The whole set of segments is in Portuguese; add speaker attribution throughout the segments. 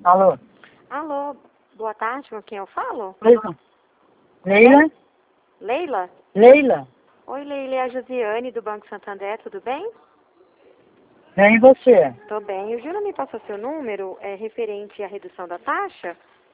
Speaker 1: Alô?
Speaker 2: Alô, boa tarde, com quem eu falo?
Speaker 1: Leila?
Speaker 2: Leila?
Speaker 1: Leila?
Speaker 2: Oi, Leila, é a Josiane do Banco Santander, tudo bem?
Speaker 1: Bem, e você?
Speaker 2: Tô bem. O Júlio me passou seu número, referente à redução da taxa?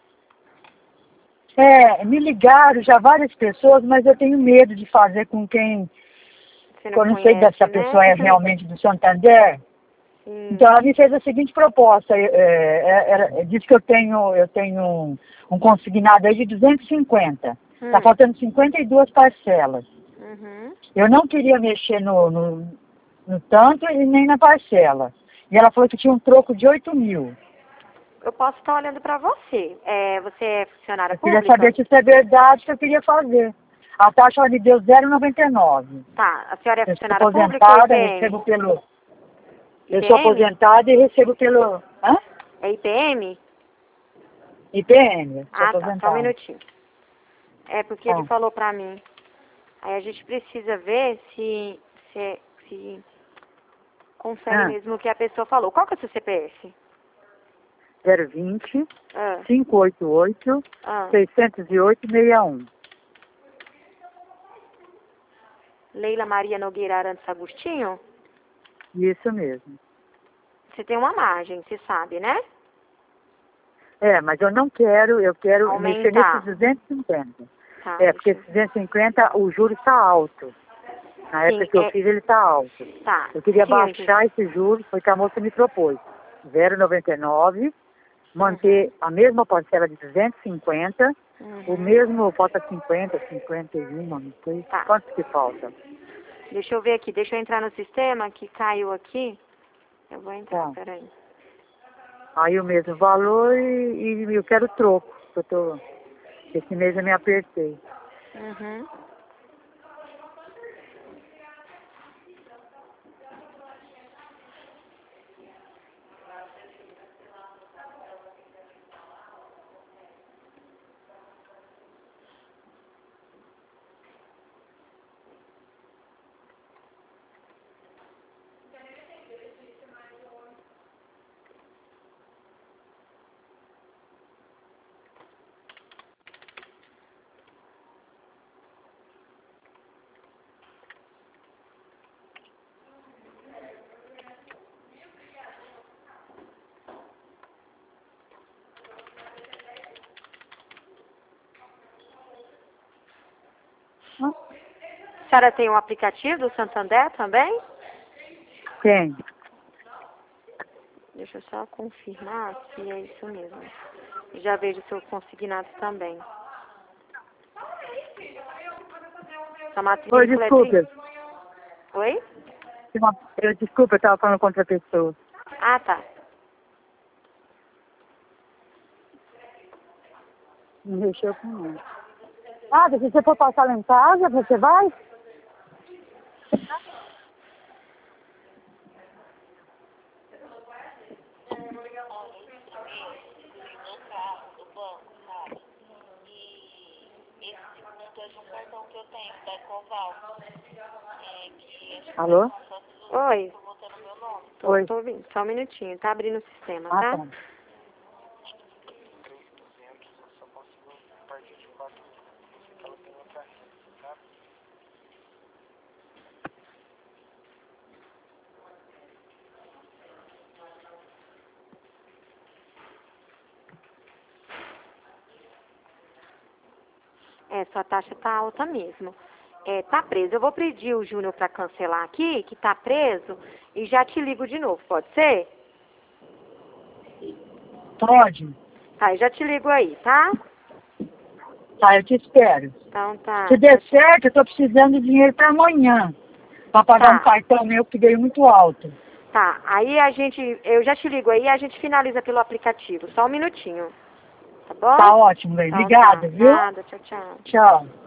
Speaker 1: Me ligaram já várias pessoas, mas eu tenho medo de fazer com quem...
Speaker 2: Você
Speaker 1: Eu não sei se essa pessoa é realmente do Santander. Então ela me fez a seguinte proposta, disse que eu tenho um consignado aí de 250, está faltando 52 parcelas.
Speaker 2: Uhum.
Speaker 1: Eu não queria mexer no tanto e nem na parcela. E ela falou que tinha um troco de 8.000.
Speaker 2: Eu posso estar olhando para você. Você é funcionária
Speaker 1: Eu queria
Speaker 2: pública?
Speaker 1: saber se isso é verdade que eu queria fazer. A taxa ela me deu 0,99.
Speaker 2: Tá, a senhora é
Speaker 1: Eu sou
Speaker 2: funcionária pública ou
Speaker 1: aposentada,
Speaker 2: IPM?
Speaker 1: recebo pelo... Eu
Speaker 2: IPM?
Speaker 1: sou aposentada e recebo pelo... Hã?
Speaker 2: É IPM?
Speaker 1: IPM, eu sou
Speaker 2: Ah, tá, só um
Speaker 1: aposentada.
Speaker 2: minutinho. É porque ele falou pra mim. Aí a gente precisa ver se confere mesmo o que a pessoa falou. Qual que é o seu CPF?
Speaker 1: 020
Speaker 2: Ah,
Speaker 1: 588
Speaker 2: ah.
Speaker 1: 608 61.
Speaker 2: Leila Maria Nogueira Arantes Agostinho?
Speaker 1: Isso mesmo.
Speaker 2: Você tem uma margem, você sabe, né?
Speaker 1: Mas eu não quero, eu quero mexer
Speaker 2: Aumentar.
Speaker 1: nesses 250.
Speaker 2: Tá,
Speaker 1: Porque esses 250, o juro está alto. Na época
Speaker 2: sim,
Speaker 1: que eu fiz, ele está alto.
Speaker 2: tá.
Speaker 1: Eu queria
Speaker 2: Sim,
Speaker 1: baixar esse juro, foi que a moça me propôs. 0,99, manter a mesma parcela de 250, o mesmo, falta 50, 51, não sei.
Speaker 2: Tá.
Speaker 1: Quanto que falta?
Speaker 2: Deixa eu ver aqui, deixa eu entrar no sistema que caiu aqui. Eu vou entrar,
Speaker 1: Tá.
Speaker 2: peraí.
Speaker 1: Aí o mesmo valor e eu quero troco. Esse mês eu me apertei.
Speaker 2: Uhum. A senhora tem um aplicativo do Santander também?
Speaker 1: Tem.
Speaker 2: Deixa eu só confirmar se é isso mesmo. Já vejo o seu consignado também. Sua matrícula
Speaker 1: Oi, desculpa.
Speaker 2: Oi?
Speaker 1: Desculpa, eu estava falando com outra pessoa.
Speaker 2: Ah, tá.
Speaker 1: Não mexeu com nada. Ah, se você for passar lá em casa, você vai? Alô?
Speaker 2: Oi.
Speaker 1: Oi.
Speaker 2: Tô ouvindo. Só um minutinho. Tá abrindo o sistema,
Speaker 1: Ah,
Speaker 2: tá?
Speaker 1: tá.
Speaker 2: Sua taxa tá alta mesmo. Tá preso. Eu vou pedir o Júnior pra cancelar aqui, que tá preso, e já te ligo de novo, pode ser?
Speaker 1: Pode?
Speaker 2: Tá, eu já te ligo aí, tá?
Speaker 1: Tá, eu te espero.
Speaker 2: Então tá.
Speaker 1: Se der certo, eu tô precisando de dinheiro para amanhã. Para pagar um cartão meu que veio muito alto.
Speaker 2: Tá, aí eu já te ligo aí e a gente finaliza pelo aplicativo. Só um minutinho. Tá bom?
Speaker 1: Tá ótimo, bem.
Speaker 2: Então
Speaker 1: Obrigada,
Speaker 2: tá.
Speaker 1: viu?
Speaker 2: Nada, tchau, tchau.
Speaker 1: Tchau.